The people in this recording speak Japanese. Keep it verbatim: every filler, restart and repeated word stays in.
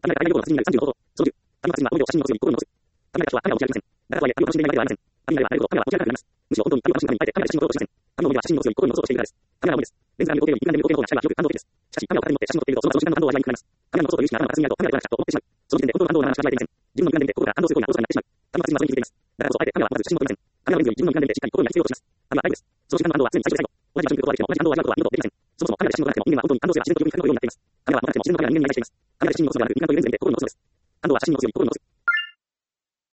神々が愛を語るさんじゅうの方法、そのじゅう、神々は思いを写真の強い心の持つ。神々は愛を教えるません。だからとはいえ、愛を楽しんでいないわけではありません。神々は愛を、神々は明らかになります。むしろ本当に愛を楽しむためにあえて神々が写真を撮ろうとしません。神の思いは写真の強い心に持つことをしているからです。神々は思いです。レンズが見る光景より一眼で見る光景の方が視界が広く感動的です。しかし、神々を片手に持って写真を撮っていると、その後時間の感動を味わいにくくなります。神々のことを言うしか頭が片隅にあると、神々ではなくと思ってしまう。その時点で本当の感動を何らかしか味わえていません。自分の二眼で見て心が感動する行為がおろそかになってしまう。神々は次にそれに気づいています。だからこそあえて神々はまず写真を撮りません。神々は自分の二眼で見てしっかり心に焼き付けようとします。神々は愛です。その時間の感動は常に最初で最後。同じ場所に来ることができても同じ感動を味わうことは二度とできません。そもそも神々で写真を撮らなくても人間は本当に感動すれば自然と記憶に書くようになっています。神々はまたしても自然の神々に人間に対しています。神々は写真を撮るのではなく、二眼というレンズで心を持つのです。感動は写真の強い心を持つ。